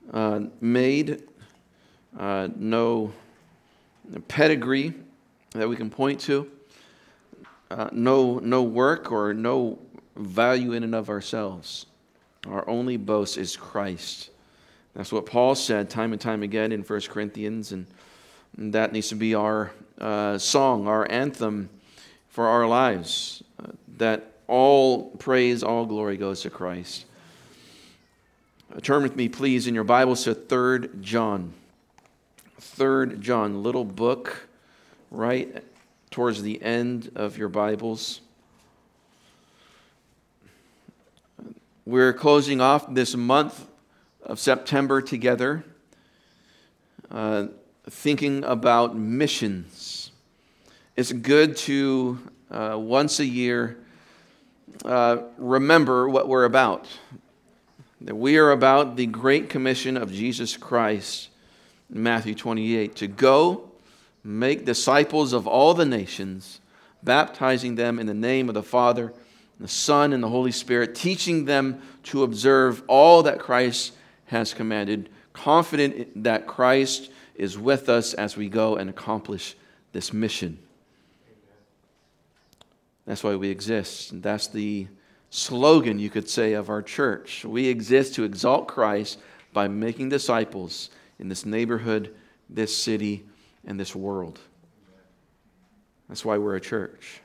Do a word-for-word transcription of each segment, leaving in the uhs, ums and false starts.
uh, made, uh, no pedigree that we can point to, uh, no, no work or no value in and of ourselves. Our only boast is Christ. That's what Paul said time and time again in First Corinthians, and that needs to be our uh, song, our anthem for our lives, uh, that all praise, all glory goes to Christ. Uh, turn with me, please, in your Bibles to Third John. Third John, little book right towards the end of your Bibles. We're closing off this month of September together, uh, thinking about missions. It's good to uh, once a year uh, remember what we're about. That we are about the Great Commission of Jesus Christ in Matthew twenty-eight, to go make disciples of all the nations, baptizing them in the name of the Father, the Son, and the Holy Spirit, teaching them to observe all that Christ has commanded, confident that Christ is with us as we go and accomplish this mission. That's why we exist. And that's the slogan, you could say, of our church. We exist to exalt Christ by making disciples in this neighborhood, this city, and this world. That's why we're a church.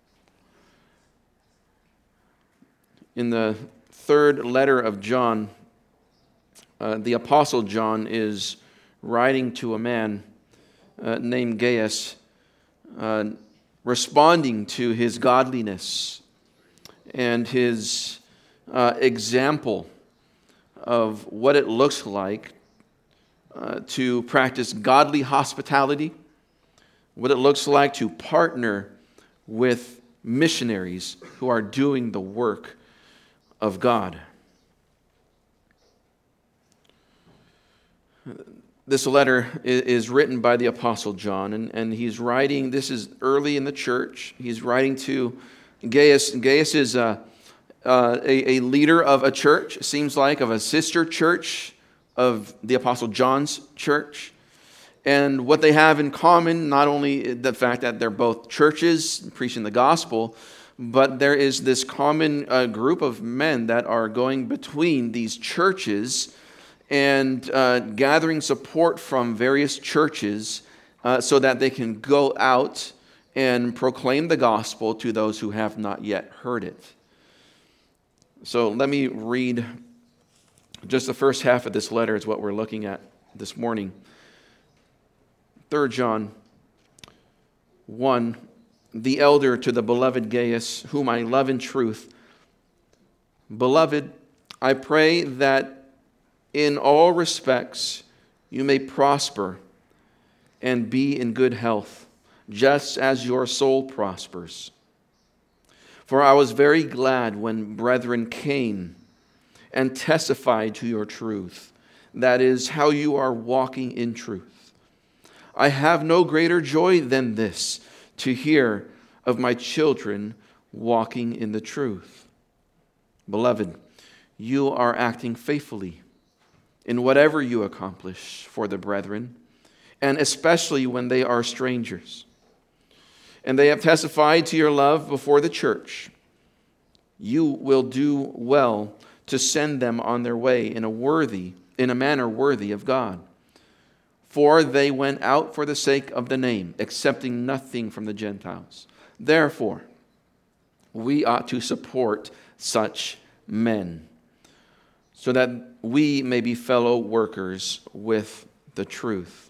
In the third letter of John, uh, the Apostle John is writing to a man uh, named Gaius, uh, responding to his godliness and his uh, example of what it looks like uh, to practice godly hospitality, what it looks like to partner with missionaries who are doing the work of God. This letter is written by the Apostle John, and, and he's writing, this is early in the church, he's writing to Gaius. Gaius is a, uh, a, a leader of a church, it seems like, of a sister church of the Apostle John's church. And what they have in common, not only the fact that they're both churches preaching the gospel, but there is this common uh, group of men that are going between these churches and uh, gathering support from various churches uh, so that they can go out and proclaim the gospel to those who have not yet heard it. So let me read just the first half of this letter is what we're looking at this morning. Third John one, the elder to the beloved Gaius, whom I love in truth. Beloved, I pray that in all respects you may prosper and be in good health, just as your soul prospers. For I was very glad when brethren came and testified to your truth, that is, how you are walking in truth. I have no greater joy than this, to hear of my children walking in the truth. Beloved, you are acting faithfully in whatever you accomplish for the brethren, and especially when they are strangers. And they have testified to your love before the church. You will do well to send them on their way in a worthy, in a manner worthy of God. For they went out for the sake of the name, accepting nothing from the Gentiles. Therefore, we ought to support such men, so that we may be fellow workers with the truth.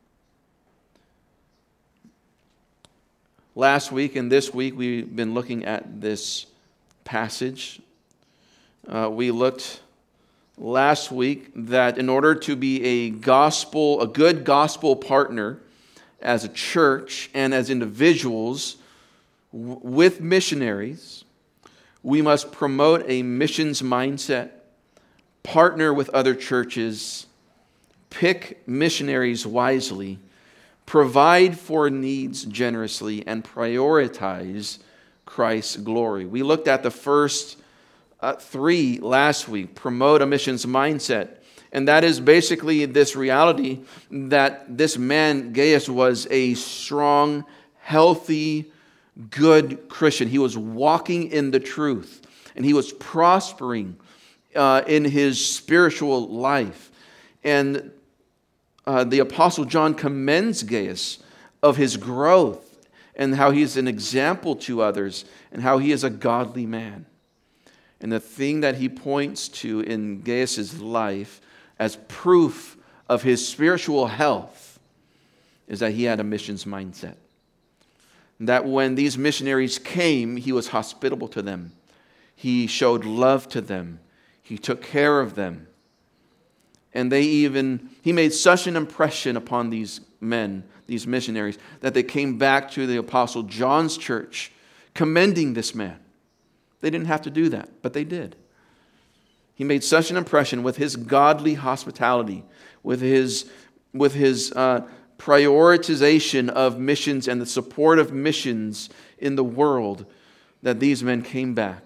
Last week and this week, we've been looking at this passage. Uh, we looked last week that in order to be a gospel, a good gospel partner as a church and as individuals w- with missionaries, we must promote a missions mindset, partner with other churches, pick missionaries wisely, provide for needs generously, and prioritize Christ's glory. We looked at the first uh, three last week. Promote a missions mindset. And that is basically this reality that this man, Gaius, was a strong, healthy, good Christian. He was walking in the truth, and he was prospering uh, in his spiritual life. And uh, the Apostle John commends Gaius of his growth and how he is an example to others and how he is a godly man. And the thing that he points to in Gaius' life as proof of his spiritual health is that he had a missions mindset. That when these missionaries came, he was hospitable to them. He showed love to them. He took care of them. And they even, he made such an impression upon these men, these missionaries, that they came back to the Apostle John's church commending this man. They didn't have to do that, but they did. He made such an impression with his godly hospitality, with his, with his uh, prioritization of missions and the support of missions in the world, that these men came back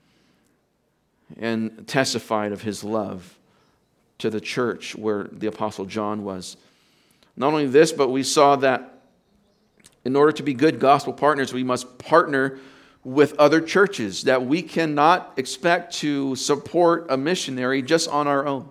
and testified of his love to the church where the Apostle John was. Not only this, but we saw that in order to be good gospel partners, we must partner with other churches, that we cannot expect to support a missionary just on our own.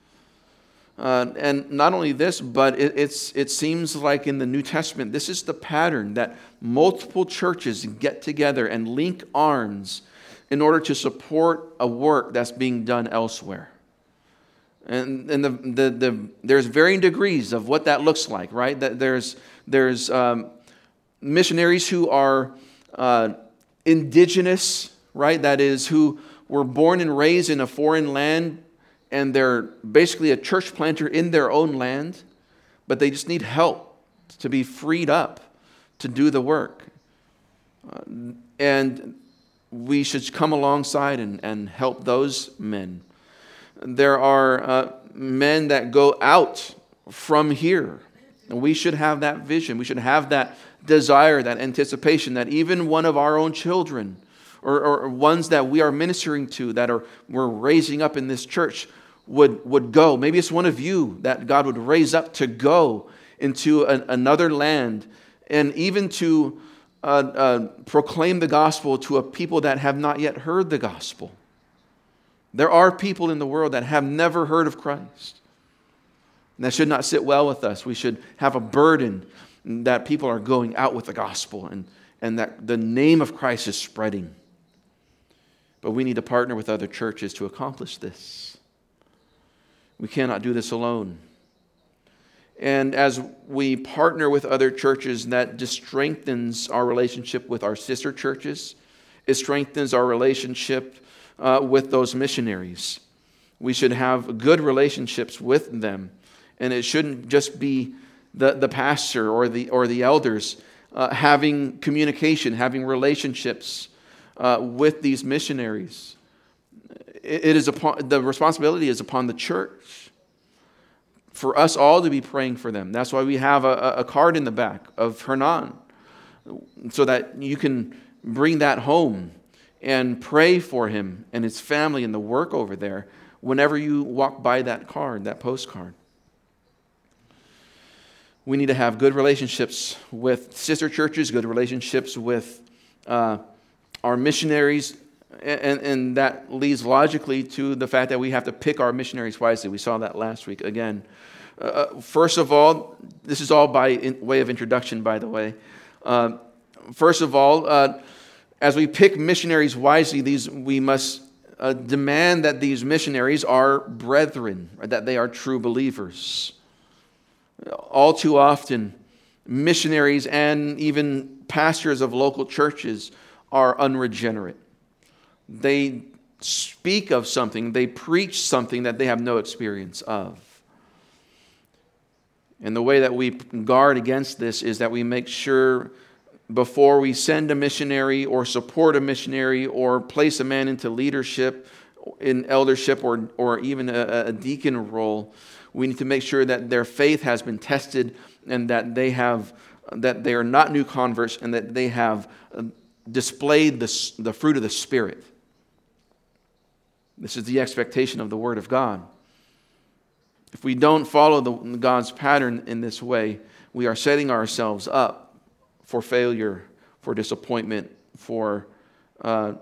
Uh, and not only this, but it, it's, it seems like in the New Testament, this is the pattern that multiple churches get together and link arms in order to support a work that's being done elsewhere. And, and the, the, the, there's varying degrees of what that looks like, right? That there's, there's um, missionaries who are uh, indigenous, right? That is, who were born and raised in a foreign land, and they're basically a church planter in their own land, but they just need help to be freed up to do the work. Uh, and we should come alongside and, and help those men. There are uh, men that go out from here, and we should have that vision. We should have that desire, that anticipation, that even one of our own children or, or ones that we are ministering to, that are we're raising up in this church, would, would go. Maybe it's one of you that God would raise up to go into an, another land and even to uh, uh, proclaim the gospel to a people that have not yet heard the gospel. There are people in the world that have never heard of Christ. And that should not sit well with us. We should have a burden that people are going out with the gospel and, and that the name of Christ is spreading. But we need to partner with other churches to accomplish this. We cannot do this alone. And as we partner with other churches, that just strengthens our relationship with our sister churches. It strengthens our relationship uh, with those missionaries. We should have good relationships with them. And it shouldn't just be the, the pastor or the, or the elders uh, having communication, having relationships uh, with these missionaries. It, it is upon, the responsibility is upon the church for us all to be praying for them. That's why we have a, a card in the back of Hernan, so that you can bring that home and pray for him and his family and the work over there whenever you walk by that card, that postcard. We need to have good relationships with sister churches, good relationships with uh, our missionaries, and, and that leads logically to the fact that we have to pick our missionaries wisely. We saw that last week again. Uh, first of all, this is all by in, way of introduction, by the way. Uh, first of all, uh, as we pick missionaries wisely, these we must uh, demand that these missionaries are brethren, or that they are true believers. All too often, missionaries and even pastors of local churches are unregenerate. They speak of something, they preach something that they have no experience of. And the way that we guard against this is that we make sure before we send a missionary or support a missionary or place a man into leadership, in eldership, or, or even a, a deacon role, we need to make sure that their faith has been tested and that they have that they are not new converts and that they have displayed the, the fruit of the Spirit. This is the expectation of the Word of God. If we don't follow the, God's pattern in this way, we are setting ourselves up for failure, for disappointment, for uh,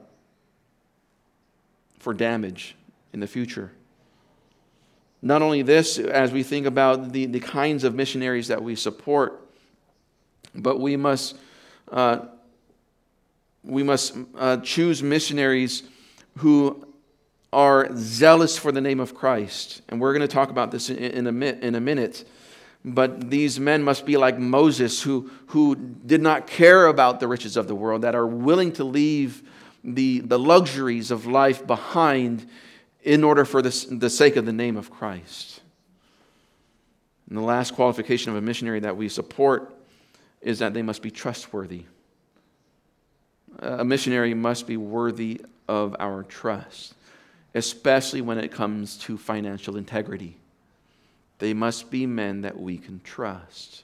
for damage in the future. Not only this, as we think about the, the kinds of missionaries that we support, but we must uh, we must uh, choose missionaries who are zealous for the name of Christ. And we're going to talk about this in, in, a, in a minute. But these men must be like Moses, who, who did not care about the riches of the world, that are willing to leave the, the luxuries of life behind in order for this, the sake of the name of Christ. And the last qualification of a missionary that we support is that they must be trustworthy. A missionary must be worthy of our trust, especially when it comes to financial integrity. They must be men that we can trust.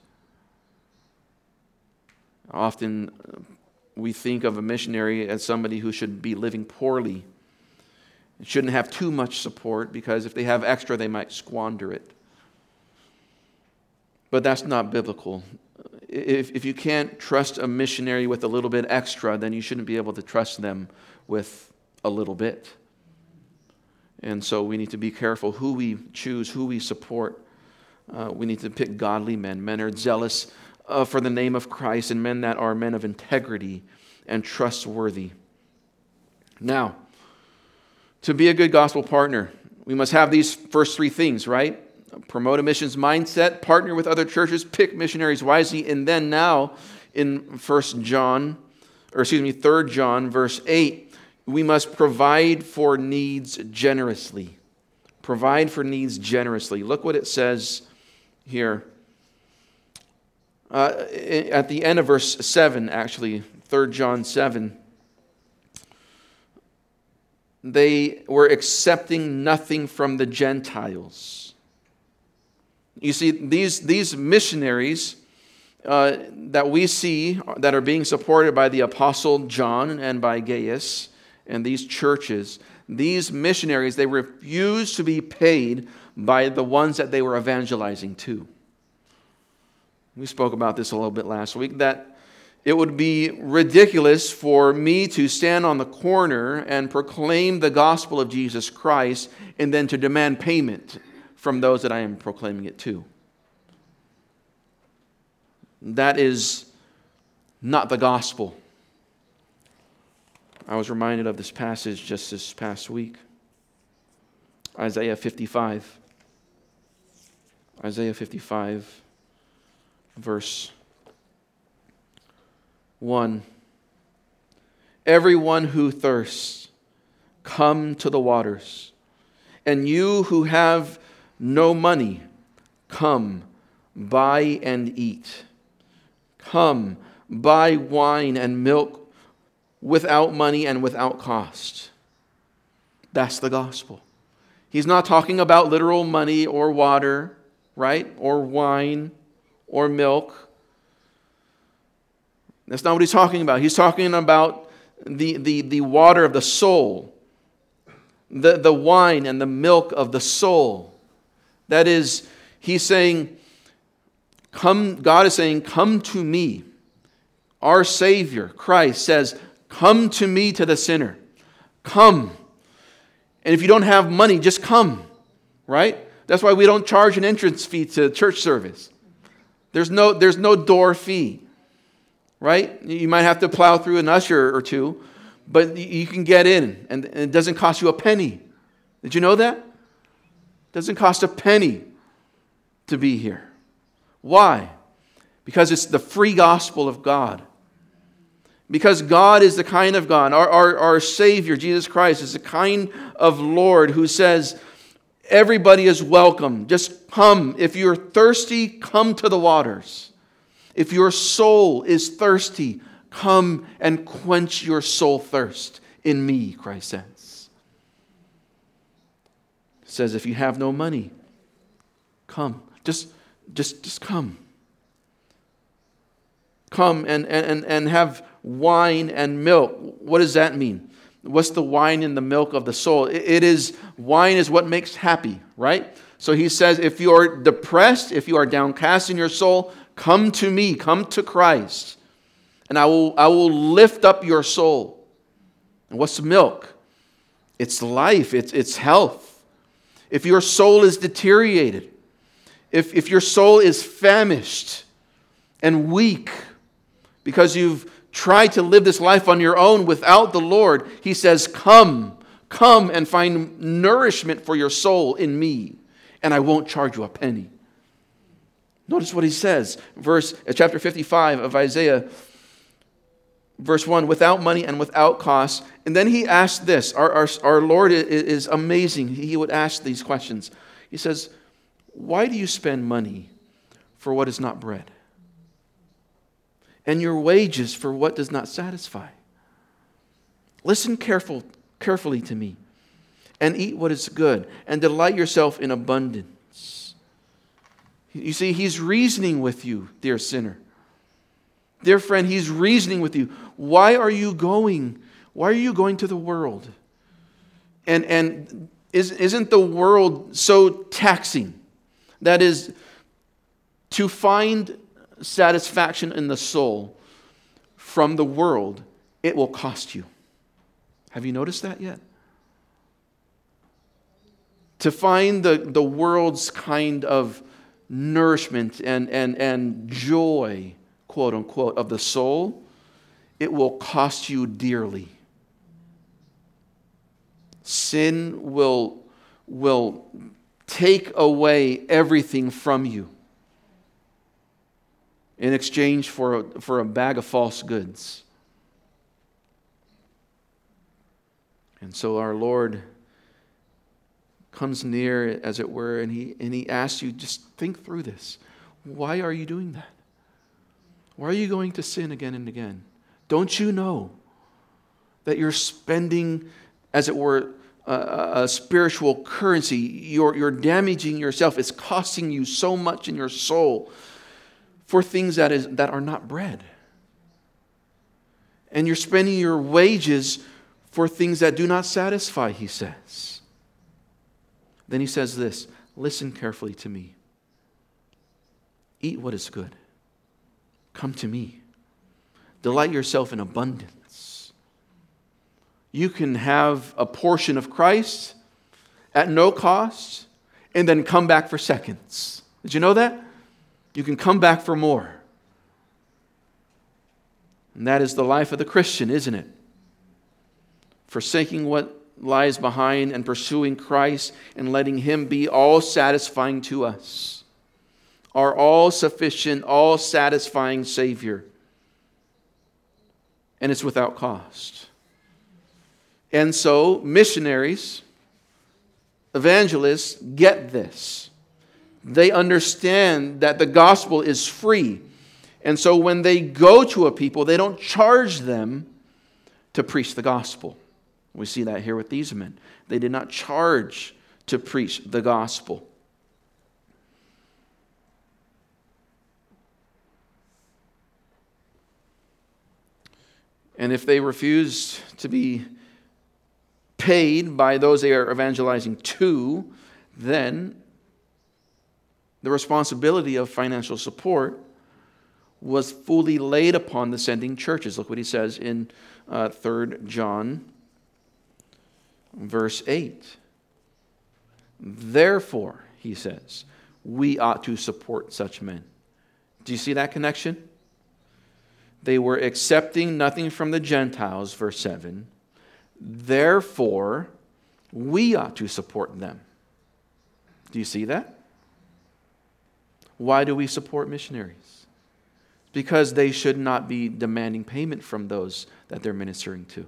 Often we think of a missionary as somebody who should be living poorly. It shouldn't have too much support, because if they have extra, they might squander it. But that's not biblical. If, if you can't trust a missionary with a little bit extra, then you shouldn't be able to trust them with a little bit. And so we need to be careful who we choose, who we support. Uh, we need to pick godly men, men who are zealous uh, for the name of Christ, and men that are men of integrity and trustworthy. Now, to be a good gospel partner, we must have these first three things, right? Promote a missions mindset, partner with other churches, pick missionaries wisely, and then now in First John, or excuse me, Third John, verse eight, we must provide for needs generously. Provide for needs generously. Look what it says here. Uh, at the end of verse seven, actually, Third John seven, they were accepting nothing from the Gentiles. You see, these, these missionaries uh, that we see that are being supported by the Apostle John and by Gaius and these churches, these missionaries, they refused to be paid by the ones that they were evangelizing to. We spoke about this a little bit last week, that it would be ridiculous for me to stand on the corner and proclaim the gospel of Jesus Christ and then to demand payment from those that I am proclaiming it to. That is not the gospel. I was reminded of this passage just this past week. Isaiah fifty-five. Isaiah fifty-five, verse one. Everyone who thirsts, come to the waters. And you who have no money, come, buy and eat. Come, buy wine and milk without money and without cost. That's the gospel. He's not talking about literal money or water, right? Or wine or milk. That's not what he's talking about. He's talking about the, the, the water of the soul, the, the wine and the milk of the soul. That is, he's saying, come, God is saying, come to me. Our Savior, Christ, says, come to me, to the sinner. Come. And if you don't have money, just come. Right? That's why we don't charge an entrance fee to church service. There's no, there's no door fee. Right? You might have to plow through an usher or two, but you can get in, and it doesn't cost you a penny. Did you know that? It doesn't cost a penny to be here. Why? Because it's the free gospel of God. Because God is the kind of God, our, our, our Savior, Jesus Christ, is the kind of Lord who says, everybody is welcome. Just come. If you're thirsty, come to the waters. If your soul is thirsty, come and quench your soul thirst in me, Christ says. It says, if you have no money, come. Just, just, just come. Come and, and, and have wine and milk. What does that mean? What's the wine and the milk of the soul? It, it is, wine is what makes happy, right? So he says, if you are depressed, if you are downcast in your soul, come to me, come to Christ, and I will, I will lift up your soul. And what's milk? It's life, it's, it's health. If your soul is deteriorated, if, if your soul is famished and weak because you've tried to live this life on your own without the Lord, he says, come, come and find nourishment for your soul in me, and I won't charge you a penny. Notice what he says, verse chapter fifty-five of Isaiah, verse one, without money and without cost. And then he asked this. Our, our, our Lord is amazing. He would ask these questions. He says, why do you spend money for what is not bread, and your wages for what does not satisfy? Listen careful, carefully to me, and eat what is good, and delight yourself in abundance. You see, he's reasoning with you, dear sinner. Dear friend, he's reasoning with you. Why are you going? Why are you going to the world? And, and is, isn't the world so taxing? That is, to find satisfaction in the soul from the world, it will cost you. Have you noticed that yet? To find the, the world's kind of nourishment and, and, and joy, quote unquote, of the soul, it will cost you dearly. Sin will, will take away everything from you in exchange for a, for a bag of false goods. And so our Lord comes near, as it were, and he, and he asks you, just think through this. Why are you doing that? Why are you going to sin again and again? Don't you know that you're spending, as it were, a, a spiritual currency? You're, you're damaging yourself. It's costing you so much in your soul for things that is that are not bread. And you're spending your wages for things that do not satisfy, he says. Then he says this, listen carefully to me. Eat what is good. Come to me. Delight yourself in abundance. You can have a portion of Christ at no cost and then come back for seconds. Did you know that? You can come back for more. And that is the life of the Christian, isn't it? Forsaking what lies behind and pursuing Christ and letting him be all satisfying to us. Our all sufficient, all satisfying Savior. And it's without cost. And so missionaries, evangelists get this. They understand that the gospel is free. And so when they go to a people, they don't charge them to preach the gospel. We see that here with these men. They did not charge to preach the gospel. And if they refused to be paid by those they are evangelizing to, then the responsibility of financial support was fully laid upon the sending churches. Look what he says in uh, Third John, verse eight. Therefore, he says, we ought to support such men. Do you see that connection? They were accepting nothing from the Gentiles, verse seven. Therefore, we ought to support them. Do you see that? Why do we support missionaries? Because they should not be demanding payment from those that they're ministering to.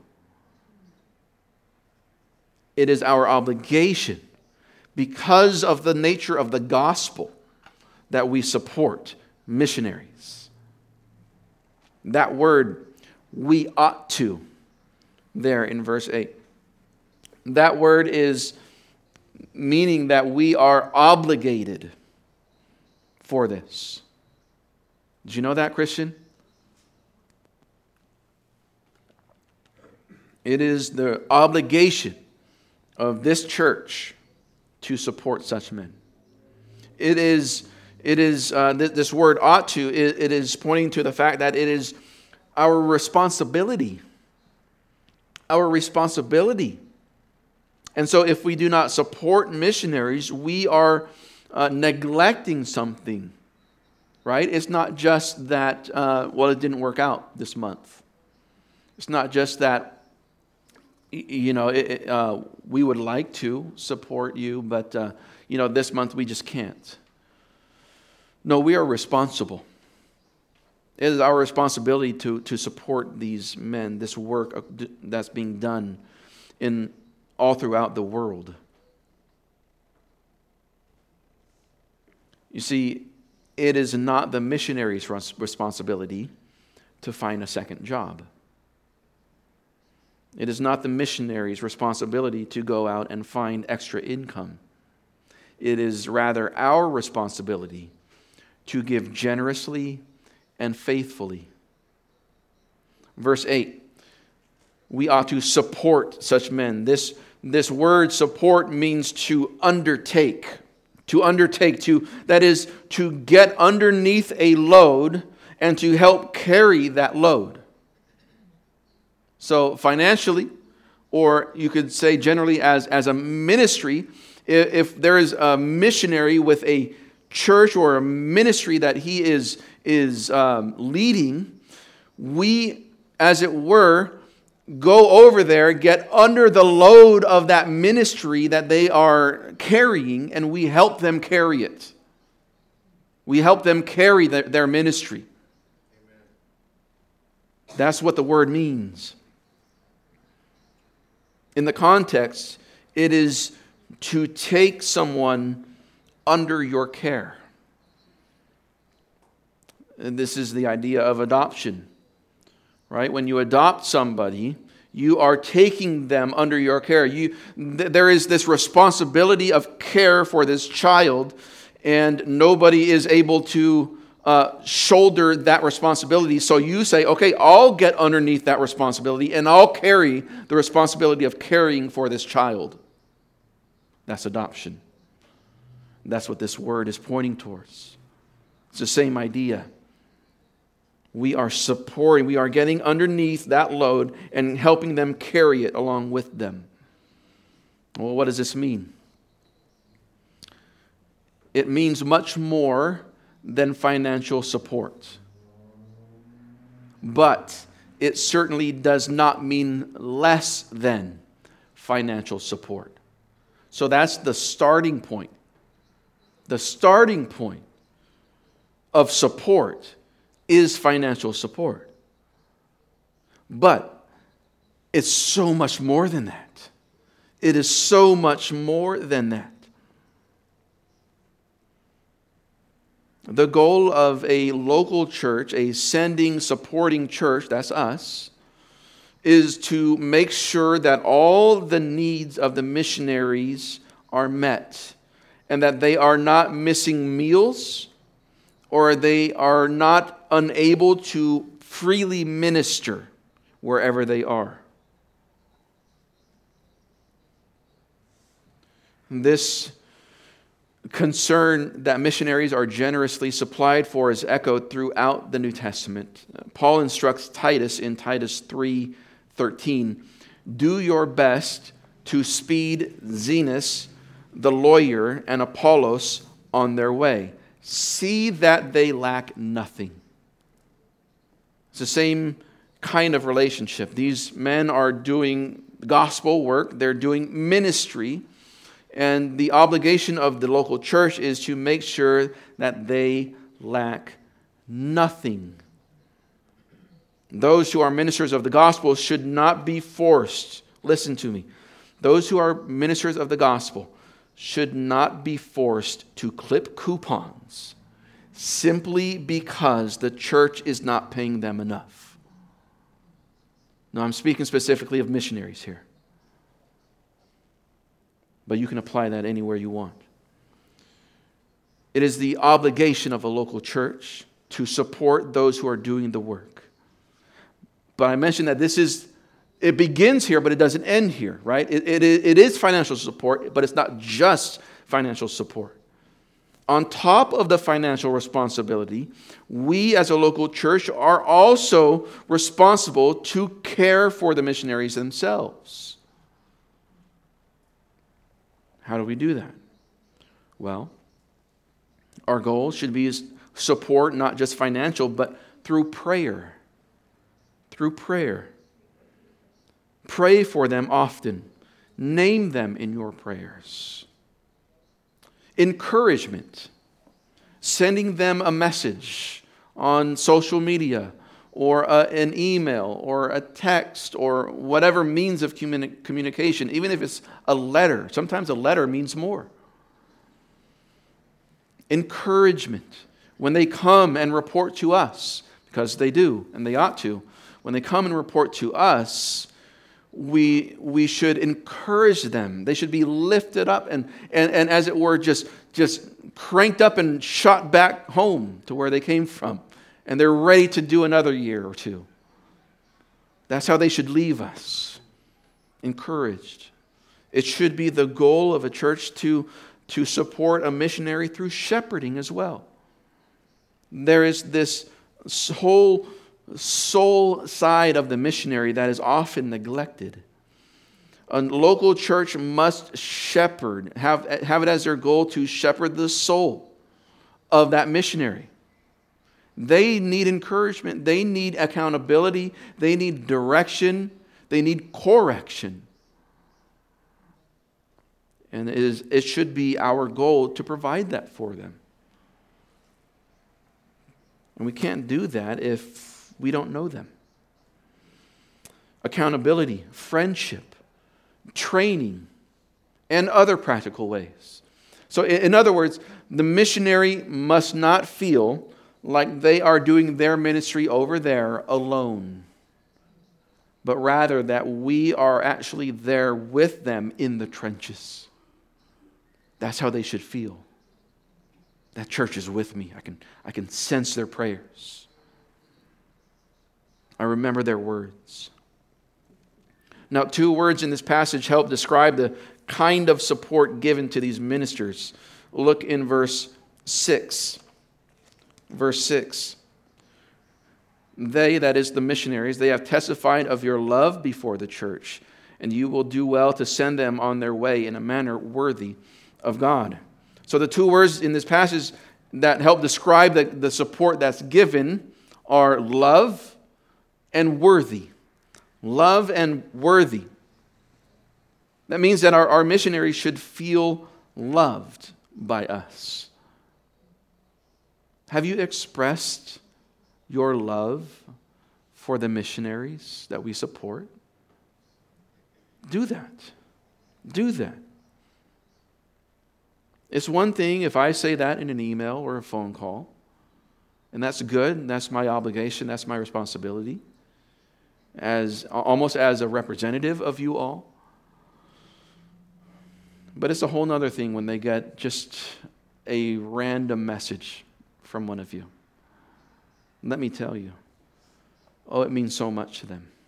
It is our obligation, because of the nature of the gospel, that we support missionaries. That word, we ought to, there in verse eight. That word is meaning that we are obligated for this. Did you know that, Christian? It is the obligation of this church to support such men. It is, it is uh, th- this word ought to, it, it is pointing to the fact that it is our responsibility. Our responsibility. And so if we do not support missionaries, we are uh, neglecting something, right? It's not just that, uh, well, it didn't work out this month. It's not just that, you know, it, uh, we would like to support you, but, uh, you know, this month we just can't. No, we are responsible. It is our responsibility to, to support these men, this work that's being done in all throughout the world. You see, it is not the missionary's responsibility to find a second job. It is not the missionary's responsibility to go out and find extra income. It is rather our responsibility to give generously and faithfully. Verse eight, we ought to support such men. This, this word support means to undertake. To undertake, to that is, to get underneath a load and to help carry that load. So financially, or you could say generally as, as a ministry, if, if there is a missionary with a church or a ministry that he is, is um, leading, we, as it were, go over there, get under the load of that ministry that they are carrying, and we help them carry it. We help them carry their, their ministry. Amen. That's what the word means. In the context, it is to take someone under your care. And this is the idea of adoption. Right? When you adopt somebody, you are taking them under your care. You, th- there is this responsibility of care for this child, and nobody is able to uh, shoulder that responsibility. So you say, okay, I'll get underneath that responsibility, and I'll carry the responsibility of caring for this child. That's adoption. That's what this word is pointing towards. It's the same idea. We are supporting, we are getting underneath that load and helping them carry it along with them. Well, what does this mean? It means much more than financial support. But it certainly does not mean less than financial support. So that's the starting point. The starting point of support is financial support. But it's so much more than that. It is so much more than that. The goal of a local church, a sending, supporting church, that's us, is to make sure that all the needs of the missionaries are met and that they are not missing meals or they are not unable to freely minister wherever they are. This concern that missionaries are generously supplied for is echoed throughout the New Testament. Paul instructs Titus in Titus three thirteen, do your best to speed Zenas, the lawyer, and Apollos on their way. See that they lack nothing. It's the same kind of relationship. These men are doing gospel work. They're doing ministry. And the obligation of the local church is to make sure that they lack nothing. Those who are ministers of the gospel should not be forced. Listen to me. Those who are ministers of the gospel should not be forced to clip coupons simply because the church is not paying them enough. Now, I'm speaking specifically of missionaries here. But you can apply that anywhere you want. It is the obligation of a local church to support those who are doing the work. But I mentioned that this is, it begins here, but it doesn't end here, right? It, it, it is financial support, but it's not just financial support. On top of the financial responsibility, we as a local church are also responsible to care for the missionaries themselves. How do we do that? Well, our goal should be support, not just financial, but through prayer. Through prayer. Pray for them often. Name them in your prayers. Encouragement. Sending them a message on social media or a, an email or a text or whatever means of communi- communication, even if it's a letter. Sometimes a letter means more. Encouragement. When they come and report to us, because they do and they ought to, when they come and report to us, we we should encourage them. They should be lifted up and, and, and as it were, just, just cranked up and shot back home to where they came from. And they're ready to do another year or two. That's how they should leave us. Encouraged. It should be the goal of a church to, to support a missionary through shepherding as well. There is this whole soul side of the missionary that is often neglected. A local church must shepherd, have, have it as their goal to shepherd the soul of that missionary. They need encouragement. They need accountability. They need direction. They need correction. And it, is, it should be our goal to provide that for them. And we can't do that if we don't know them. Accountability, friendship, training, and other practical ways. So in other words, the missionary must not feel like they are doing their ministry over there alone, but rather that we are actually there with them in the trenches. That's how they should feel. That church is with me. I can, I can sense their prayers. I remember their words. Now, two words in this passage help describe the kind of support given to these ministers. Look in verse six. Verse six. They, that is the missionaries, they have testified of your love before the church, and you will do well to send them on their way in a manner worthy of God. So the two words in this passage that help describe the, the support that's given are love and worthy. Love and worthy. That means that our, our missionaries should feel loved by us. Have you expressed your love for the missionaries that we support? Do that. Do that. It's one thing if I say that in an email or a phone call, and that's good, and that's my obligation, that's my responsibility, as almost as a representative of you all. But it's a whole other thing when they get just a random message from one of you. Let me tell you, oh, it means so much to them.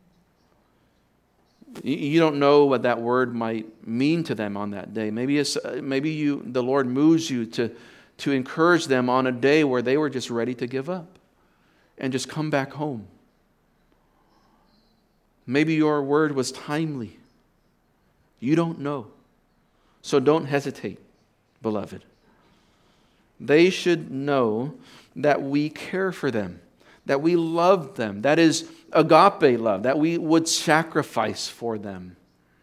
You don't know what that word might mean to them on that day. Maybe it's maybe you the Lord moves you to, to encourage them on a day where they were just ready to give up and just come back home. Maybe your word was timely. You don't know. So don't hesitate, beloved. They should know that we care for them, that we love them. That is agape love, that we would sacrifice for them.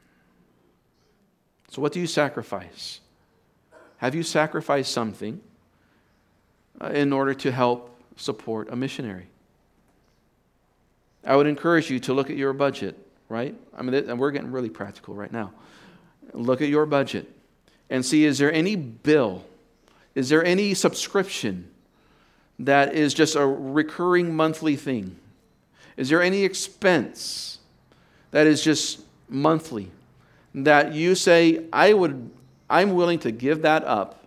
So what do you sacrifice? Have you sacrificed something in order to help support a missionary? I would encourage you to look at your budget, right? I mean, and we're getting really practical right now. Look at your budget and see, is there any bill, is there any subscription that is just a recurring monthly thing? Is there any expense that is just monthly that you say, I would, I'm willing to give that up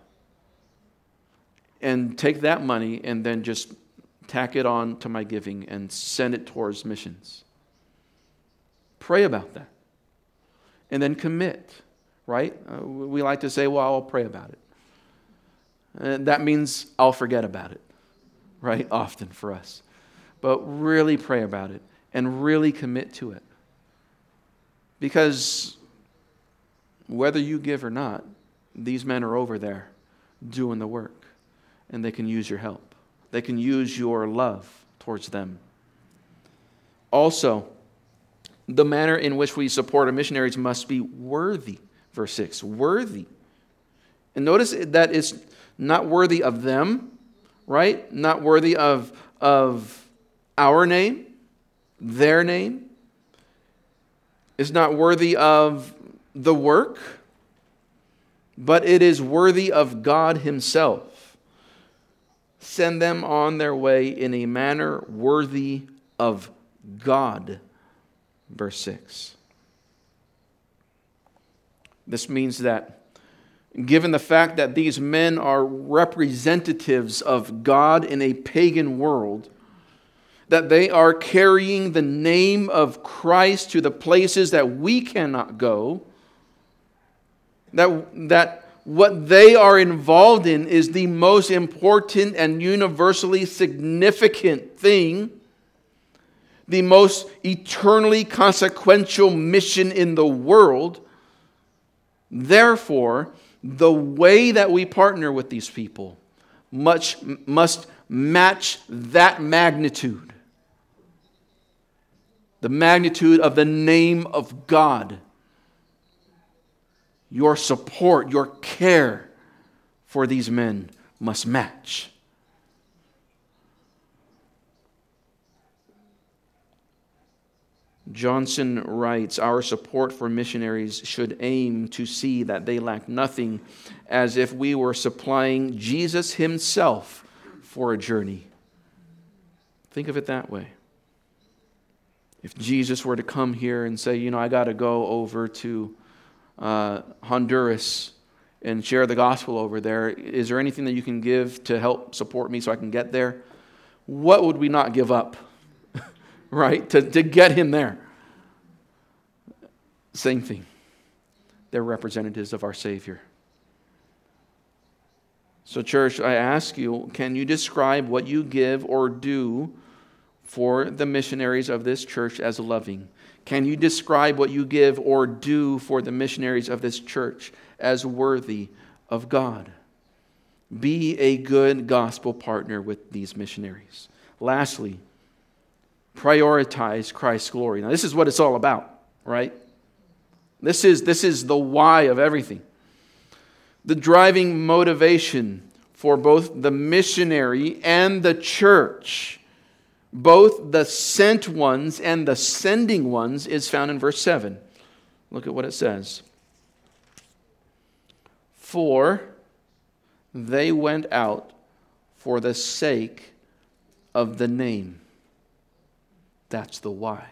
and take that money and then just tack it on to my giving and send it towards missions? Pray about that. And then commit, right? Uh, we like to say, well, I'll pray about it. And that means I'll forget about it, right? Often for us. But really pray about it and really commit to it. Because whether you give or not, these men are over there doing the work. And they can use your help. They can use your love towards them. Also, the manner in which we support our missionaries must be worthy. Verse six, worthy. And notice that it's not worthy of them, right? Not worthy of, of our name, their name. It's not worthy of the work, but it is worthy of God Himself. Send them on their way in a manner worthy of God. Verse six. This means that given the fact that these men are representatives of God in a pagan world, that they are carrying the name of Christ to the places that we cannot go, that, that what they are involved in is the most important and universally significant thing, the most eternally consequential mission in the world. Therefore, the way that we partner with these people much, must match that magnitude. The magnitude of the name of God. Your support, your care for these men must match. Johnson writes, our support for missionaries should aim to see that they lack nothing, as if we were supplying Jesus Himself for a journey. Think of it that way. If Jesus were to come here and say, you know, I got to go over to uh, Honduras and share the gospel over there, is there anything that you can give to help support me so I can get there? What would we not give up? Right? To, to get him there. Same thing. They're representatives of our Savior. So, church, I ask you, can you describe what you give or do for the missionaries of this church as loving? Can you describe what you give or do for the missionaries of this church as worthy of God? Be a good gospel partner with these missionaries. Lastly, prioritize Christ's glory. Now, this is what it's all about, right? This is, this is the why of everything. The driving motivation for both the missionary and the church, both the sent ones and the sending ones, is found in verse seven. Look at what it says. For they went out for the sake of the name. That's the why.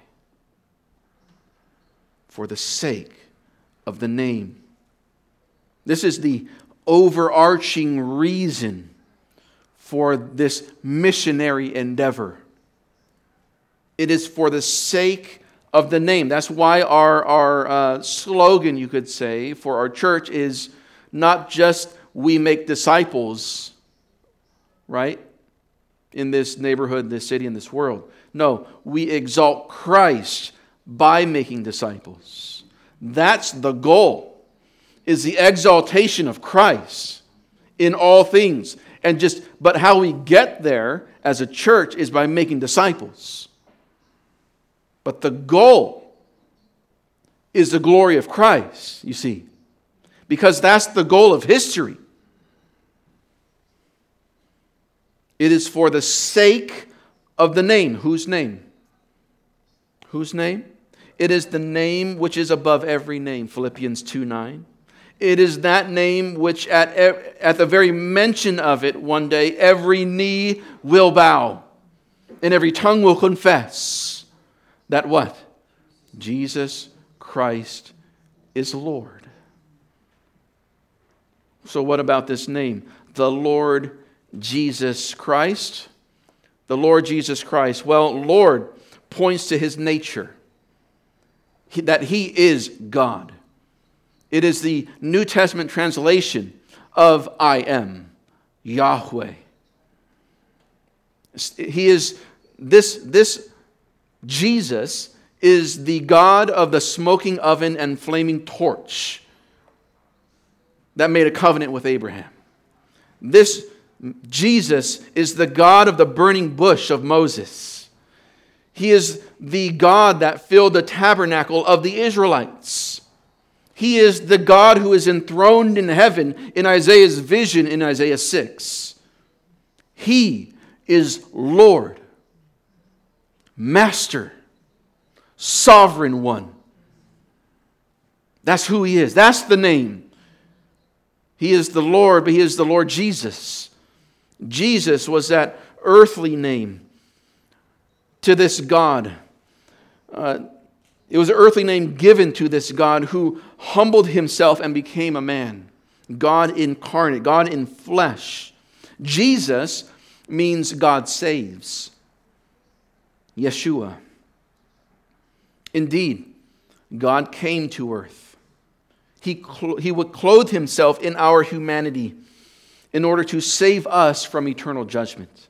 For the sake of the name. This is the overarching reason for this missionary endeavor. It is for the sake of the name. That's why our, our uh, slogan, you could say, for our church is not just we make disciples, right? In this neighborhood, this city, in this world. No, we exalt Christ by making disciples. That's the goal, is the exaltation of Christ in all things. And just, but how we get there as a church is by making disciples. But the goal is the glory of Christ, you see. Because that's the goal of history. It is for the sake of the name. Whose name? Whose name? It is the name which is above every name. Philippians two nine. It is that name which at, at the very mention of it one day, every knee will bow and every tongue will confess that what? Jesus Christ is Lord. So what about this name? The Lord Jesus Christ. The Lord Jesus Christ. Well, Lord points to His nature. That He is God. It is the New Testament translation of I am Yahweh. He is, this, this Jesus is the God of the smoking oven and flaming torch that made a covenant with Abraham. This Jesus is the God of the burning bush of Moses. He is the God that filled the tabernacle of the Israelites. He is the God who is enthroned in heaven in Isaiah's vision in Isaiah six. He is Lord, Master, Sovereign One. That's who He is. That's the name. He is the Lord, but He is the Lord Jesus. Jesus was that earthly name to this God. Uh, it was an earthly name given to this God who humbled Himself and became a man. God incarnate, God in flesh. Jesus means God saves. Yeshua. Indeed, God came to earth. He, cl- he would clothe Himself in our humanity in order to save us from eternal judgment.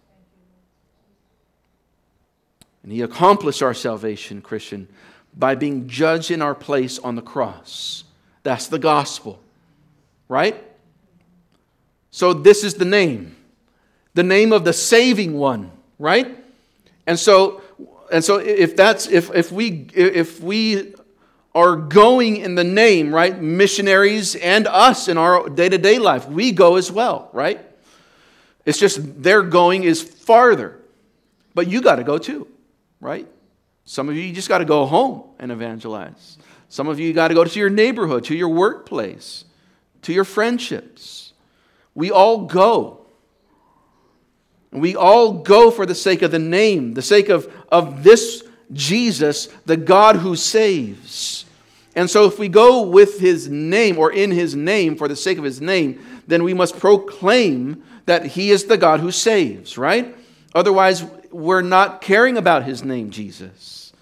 And He accomplished our salvation, Christian, by being judged in our place on the cross. That's the gospel, right? So this is the name. The name of the saving one, right? And so, and so if that's if if we if we are going in the name, right? Missionaries and us in our day-to-day life, we go as well, right? It's just their going is farther. But you got to go too, right? Some of you, you just got to go home and evangelize. Some of you, you got to go to your neighborhood, to your workplace, to your friendships. We all go. We all go for the sake of the name, the sake of, of this Jesus, the God who saves. And so if we go with His name or in His name for the sake of His name, then we must proclaim that He is the God who saves, right? Otherwise, we're not caring about His name, Jesus.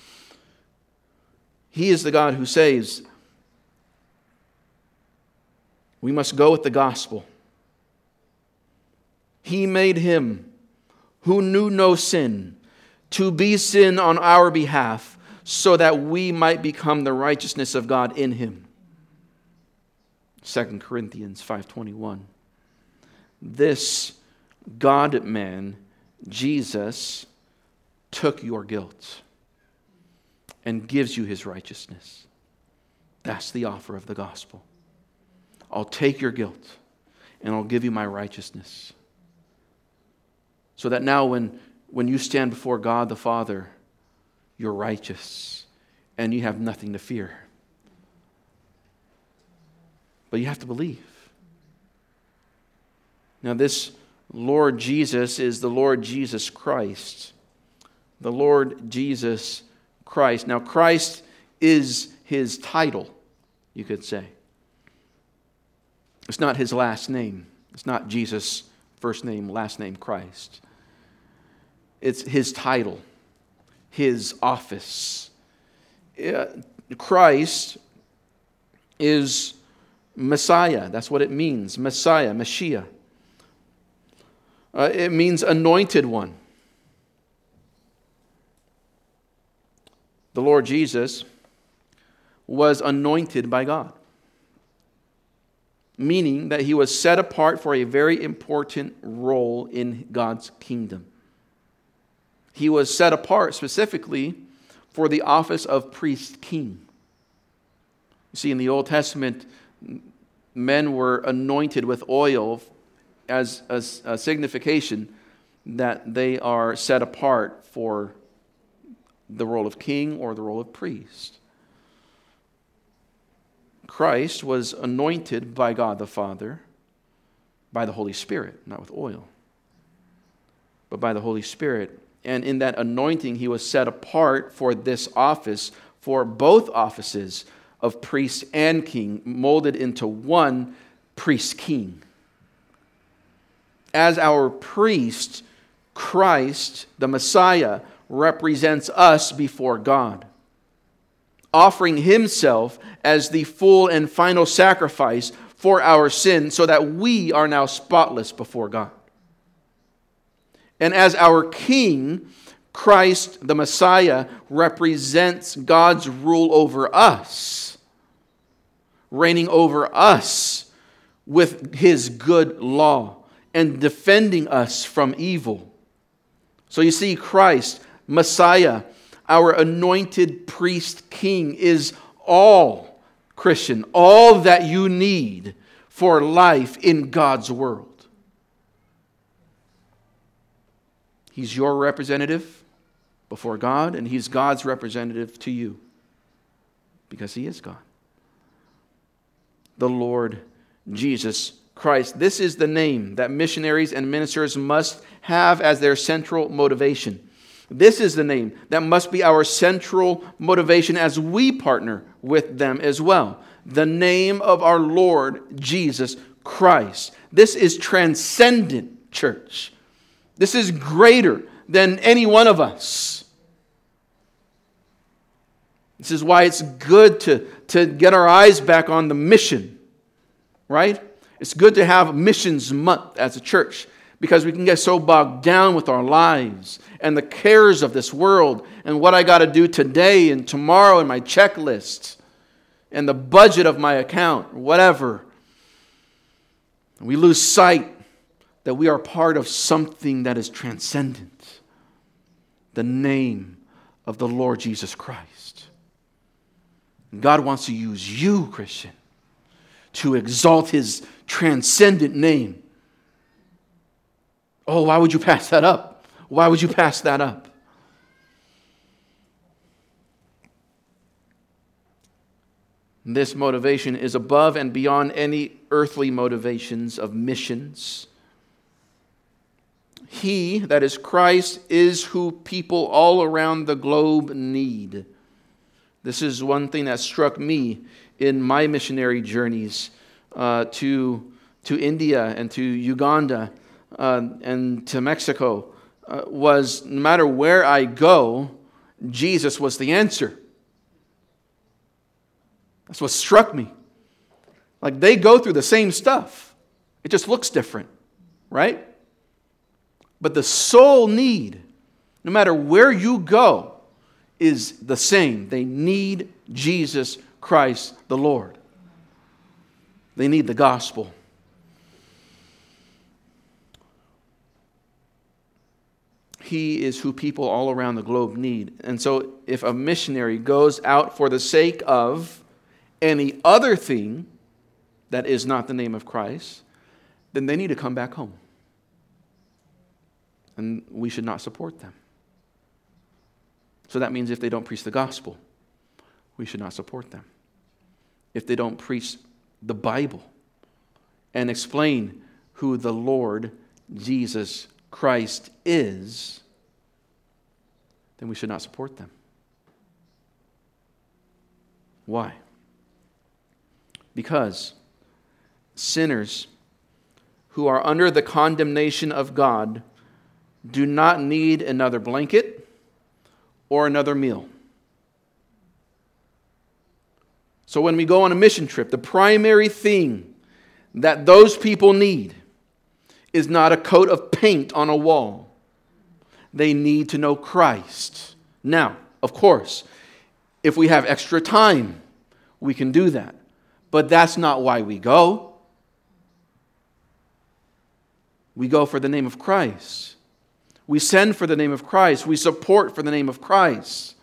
He is the God who saves. We must go with the gospel. He made Him who knew no sin to be sin on our behalf, so that we might become the righteousness of God in Him. Second Corinthians five twenty-one. This God-man, Jesus, took your guilt and gives you His righteousness. That's the offer of the gospel. I'll take your guilt and I'll give you my righteousness. So that now when, when you stand before God the Father, you're righteous and you have nothing to fear. But you have to believe. Now this Lord Jesus is the Lord Jesus Christ. The Lord Jesus Christ. Now Christ is His title, you could say. It's not His last name. It's not Jesus' first name, last name, Christ. It's His title, His office. Christ is Messiah. That's what it means. Messiah, Mashiach. Uh, it means anointed one. The Lord Jesus was anointed by God, meaning that He was set apart for a very important role in God's kingdom. He was set apart specifically for the office of priest-king. You see, in the Old Testament, men were anointed with oil as a, a signification that they are set apart for the role of king or the role of priest. Christ was anointed by God the Father by the Holy Spirit, not with oil, but by the Holy Spirit. And in that anointing, He was set apart for this office, for both offices of priest and king, molded into one priest-king. As our priest, Christ, the Messiah, represents us before God, offering Himself as the full and final sacrifice for our sin so that we are now spotless before God. And as our King, Christ, the Messiah, represents God's rule over us, reigning over us with His good law and defending us from evil. So you see, Christ, Messiah, our anointed priest king, is all, Christian, all that you need for life in God's world. He's your representative before God, and He's God's representative to you because He is God. The Lord Jesus Christ. This is the name that missionaries and ministers must have as their central motivation. This is the name that must be our central motivation as we partner with them as well. The name of our Lord Jesus Christ. This is transcendent, church. This is greater than any one of us. This is why it's good to, to get our eyes back on the mission, right? It's good to have missions month as a church because we can get so bogged down with our lives and the cares of this world and what I got to do today and tomorrow and my checklist and the budget of my account, whatever. We lose sight that we are part of something that is transcendent. The name of the Lord Jesus Christ. God wants to use you, Christian, to exalt His transcendent name. Oh, why would you pass that up? Why would you pass that up? This motivation is above and beyond any earthly motivations of missions. He, that is Christ, is who people all around the globe need. This is one thing that struck me in my missionary journeys uh, to, to India and to Uganda uh, and to Mexico, uh, was no matter where I go, Jesus was the answer. That's what struck me. Like they go through the same stuff. It just looks different, right? But the soul need, no matter where you go, is the same. They need Jesus Christ the Lord. They need the gospel. He is who people all around the globe need. And so if a missionary goes out for the sake of any other thing that is not the name of Christ, then they need to come back home. And we should not support them. So that means if they don't preach the gospel, we should not support them. If they don't preach the Bible and explain who the Lord Jesus Christ is, then we should not support them. Why? Because sinners who are under the condemnation of God do not need another blanket or another meal. So when we go on a mission trip, the primary thing that those people need is not a coat of paint on a wall. They need to know Christ. Now, of course, if we have extra time, we can do that. But that's not why we go. We go for the name of Christ. We send for the name of Christ. We support for the name of Christ.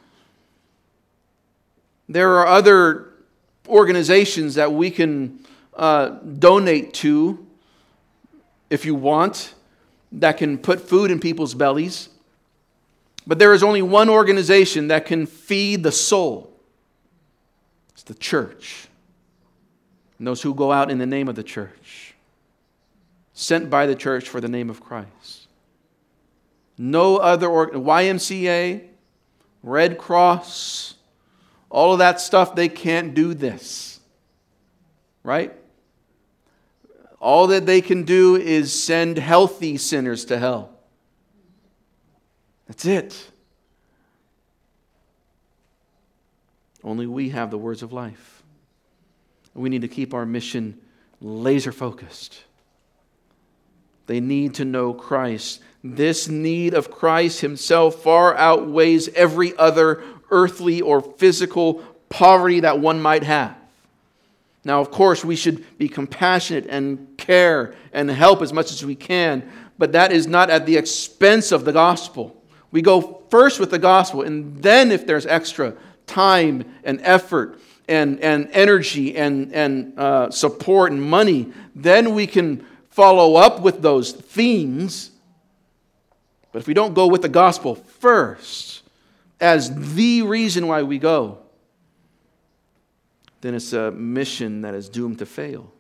There are other organizations that we can uh, donate to, if you want, that can put food in people's bellies. But there is only one organization that can feed the soul. It's the church. And those who go out in the name of the church, sent by the church for the name of Christ. No other org- Y M C A, Red Cross, all of that stuff, they can't do this. Right? All that they can do is send healthy sinners to hell. That's it. Only we have the words of life. We need to keep our mission laser focused. They need to know Christ. This need of Christ himself far outweighs every other earthly or physical poverty that one might have. Now, of course, we should be compassionate and care and help as much as we can, but that is not at the expense of the gospel. We go first with the gospel, and then if there's extra time and effort and, and energy and, and uh, support and money, then we can follow up with those themes. But if we don't go with the gospel first as the reason why we go, then it's a mission that is doomed to fail.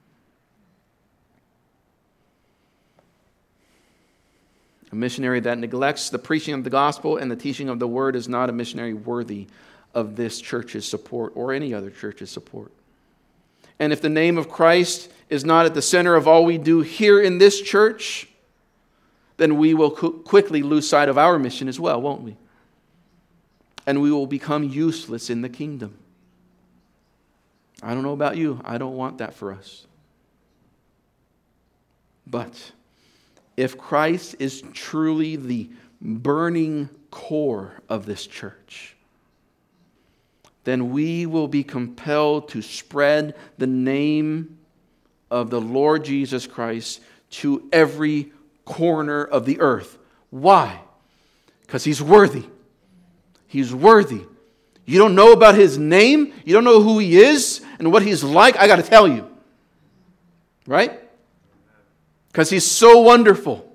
A missionary that neglects the preaching of the gospel and the teaching of the word is not a missionary worthy of this church's support or any other church's support. And if the name of Christ is not at the center of all we do here in this church, then we will qu- quickly lose sight of our mission as well, won't we? And we will become useless in the kingdom. I don't know about you. I don't want that for us. But if Christ is truly the burning core of this church, then we will be compelled to spread the name of the Lord Jesus Christ to every corner of the earth. Why? Because He's worthy. He's worthy. You don't know about His name? You don't know who He is and what He's like? I got to tell you. Right? Because He's so wonderful.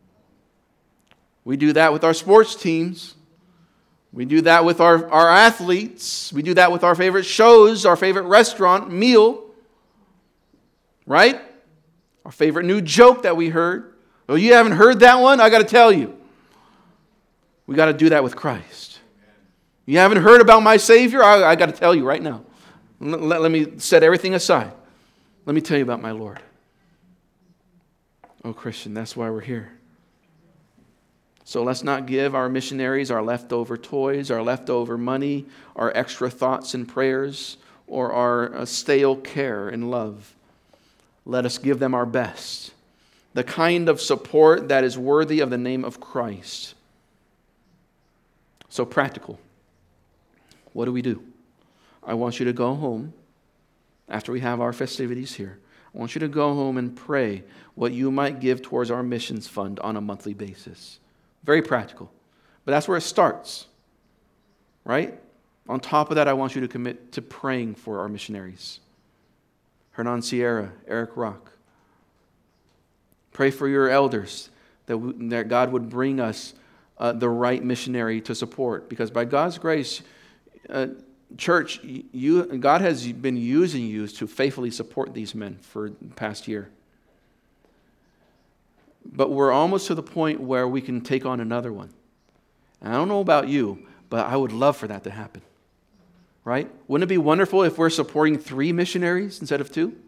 We do that with our sports teams. We do that with our, our athletes. We do that with our favorite shows, our favorite restaurant meal. Right? Our favorite new joke that we heard. Oh, you haven't heard that one? I got to tell you. We got to do that with Christ. You haven't heard about my Savior? I, I got to tell you right now. Let, let me set everything aside. Let me tell you about my Lord. Oh, Christian, that's why we're here. So let's not give our missionaries our leftover toys, our leftover money, our extra thoughts and prayers, or our uh, stale care and love. Let us give them our best. The kind of support that is worthy of the name of Christ. So practical. What do we do? I want you to go home after we have our festivities here. I want you to go home and pray what you might give towards our missions fund on a monthly basis. Very practical. But that's where it starts. Right? On top of that, I want you to commit to praying for our missionaries. Hernan Sierra, Eric Rock. Pray for your elders that, we, that God would bring us uh, the right missionary to support. Because by God's grace, uh, church, you, God has been using you to faithfully support these men for the past year. But we're almost to the point where we can take on another one. And I don't know about you, but I would love for that to happen. Right? Wouldn't it be wonderful if we're supporting three missionaries instead of two?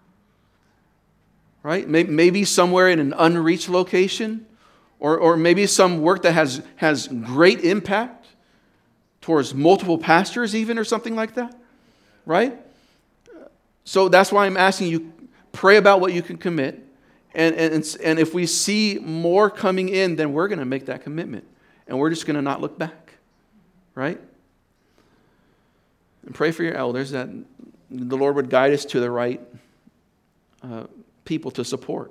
Right? Maybe somewhere in an unreached location, or, or maybe some work that has, has great impact towards multiple pastors even, or something like that. Right? So that's why I'm asking you, pray about what you can commit. And, and, and if we see more coming in, then we're going to make that commitment. And we're just going to not look back. Right? And pray for your elders that the Lord would guide us to the right uh, people to support.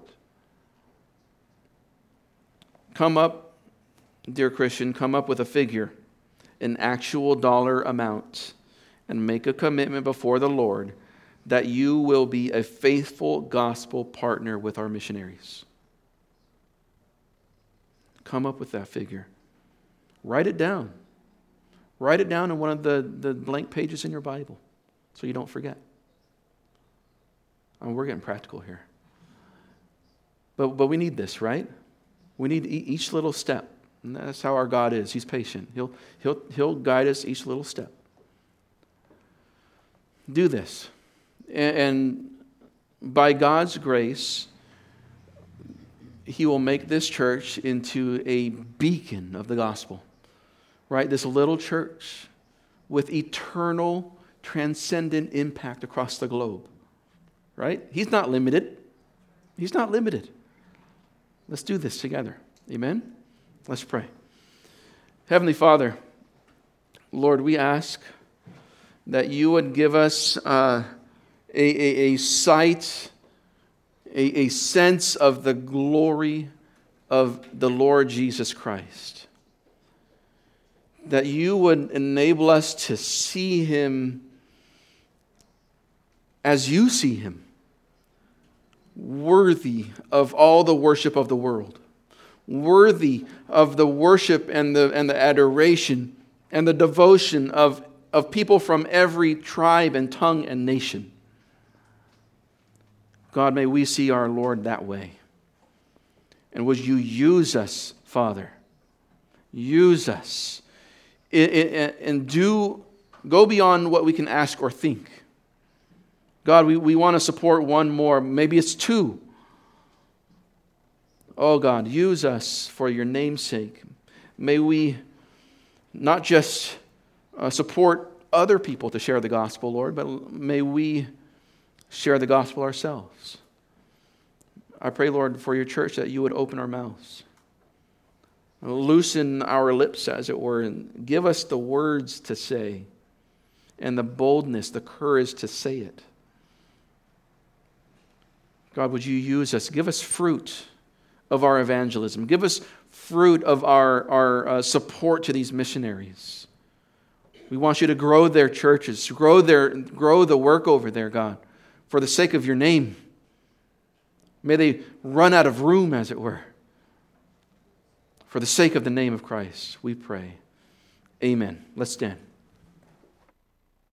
Come up, dear Christian, come up with a figure, an actual dollar amount, and make a commitment before the Lord that you will be a faithful gospel partner with our missionaries. Come up with that figure. Write it down. Write it down in one of the, the blank pages in your Bible so you don't forget. I mean, we're getting practical here. But, but we need this, right? We need each little step. And that's how our God is. He's patient. He'll, he'll, he'll guide us each little step. Do this. And, and by God's grace, He will make this church into a beacon of the gospel. Right? This little church with eternal, transcendent impact across the globe. right? He's not limited. He's not limited. Let's do this together. Amen? Let's pray. Heavenly Father, Lord, we ask that you would give us uh, a, a, a sight, a, a sense of the glory of the Lord Jesus Christ. That you would enable us to see him as you see him, worthy of all the worship of the world, worthy of the worship and the, and the adoration and the devotion of, of people from every tribe and tongue and nation. God, may we see our Lord that way. And would you use us, Father? Use us. And do go beyond what we can ask or think. God, we, we want to support one more. Maybe it's two. Oh God, use us for your name's sake. May we not just uh, support other people to share the gospel, Lord, but may we share the gospel ourselves. I pray, Lord, for your church that you would open our mouths. Loosen our lips, as it were, and give us the words to say and the boldness, the courage to say it. God, would you use us? Give us fruit of our evangelism. Give us fruit of our, our uh, support to these missionaries. We want you to grow their churches, grow their, grow the work over there, God, for the sake of your name. May they run out of room, as it were. For the sake of the name of Christ, we pray. Amen. Let's stand.